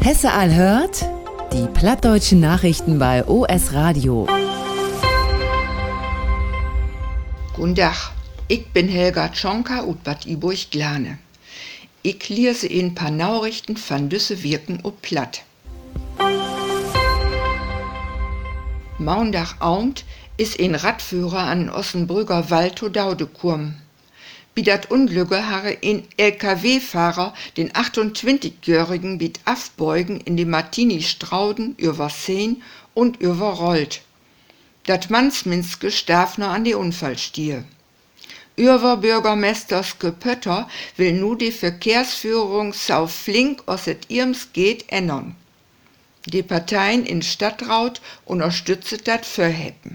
Hesse all hört die plattdeutschen Nachrichten bei OS Radio. Guten Tag, ich bin Helga Tschonka ut Bad Iburg-Glane. Ich lese ein paar Nachrichten von düsse Wirken ob Platt. Maundagabend ist ein Radführer an Ossenbrügger Wald to Daude gekommen. Bei dat Unglücke habe ein LKW-Fahrer den 28-Jährigen mit Afbeugen in die Martini-Strauden übersehen und überrollt. Dat Mannsminske starf noch an die Unfallstier. Bürgermeisterske Pötter will nu die Verkehrsführung so flink aus et irms geht ändern. Die Parteien in Stadtrat unterstützt dat Verheppen.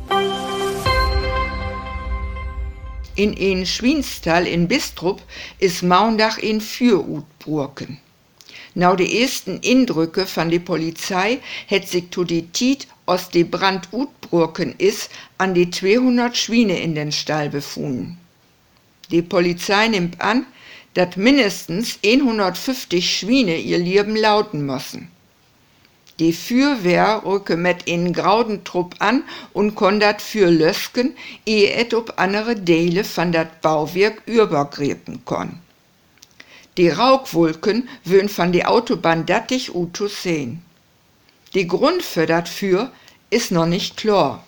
In een Schwienstal in Bistrup is Maundag in Fürutburken. Nau de ersten Indrücke von de Polizei het sich to die Tiet aus de Brand Utburken is an die 200 Schwiene in den Stall befunden. Die Polizei nimmt an, dat mindestens 150 Schwiene ihr Leben lauten müssen. Die Fürwehr rücke mit in Graudentrupp an und kon dat für lösken, ehe et ob andere Deele von dat Bauwerk übergreifen kon. Die Rauchwolken würden von die Autobahn dattig zu sehen. Die Grund für dat für ist noch nicht klar.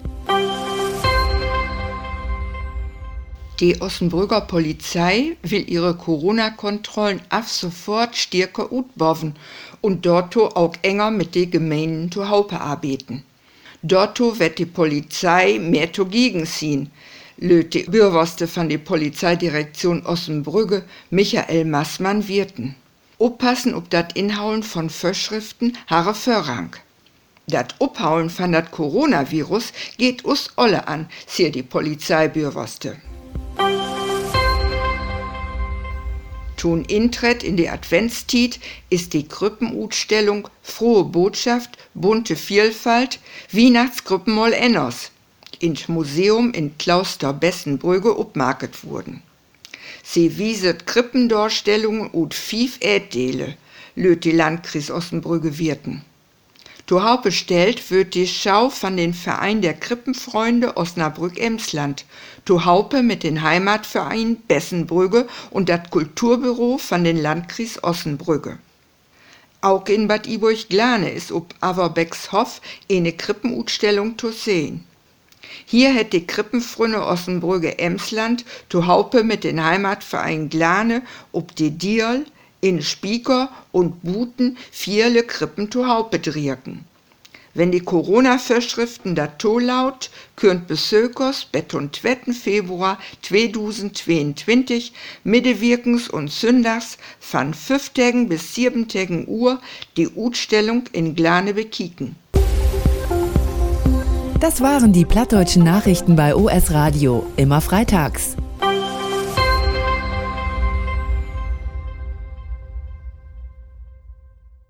Die Ossenbrügger Polizei will ihre Corona-Kontrollen ab sofort stärker utbauen und dort auch enger mit den Gemeinden zu Haupe arbeiten. Dort wird die Polizei mehr zugegen ziehen, löt die Bürgerste von der Polizeidirektion Ossenbrügge Michael Massmann wirten. Oppassen ob dat Inhauen von Vorschriften habe Vorrang. Dat Uphauen von dat Coronavirus geht us alle an, sier die Polizeibürgerste. Tun Intritt in die Adventstiet ist die Krippenutstellung Frohe Botschaft, bunte Vielfalt, Weihnachtskrippenmoll Enners ins Museum in Kloster Bessenbrügge upmarket wurden. Sie wieset Krippendorstellungen und 5 Ädele, löt die Landkreis Ossenbrügge wirten. To Haupt bestellt wird die Schau von den Verein der Krippenfreunde Osnabrück-Emsland, to Haupe mit den Heimatverein Bessenbrügge und dat Kulturbüro von den Landkreis Ossenbrügge. Auch in Bad Iburg-Glane ist ob Averbecks-Hof eine Krippenutstellung zu sehen. Hier hätte die Krippenfreunde Ossenbrügge-Emsland to Haupe mit den Heimatverein Glane ob die Dierl, in Spieker und Buten viele Krippen zu Haupe driecken. Wenn die Corona-Vorschriften dato laut, könnt Besökers bet und 2. Februar 2022 mittewirkens und sündags von 5 Tagen bis 7 Tagen Uhr die Utstellung in Glane bekicken. Das waren die plattdeutschen Nachrichten bei OS Radio, immer freitags.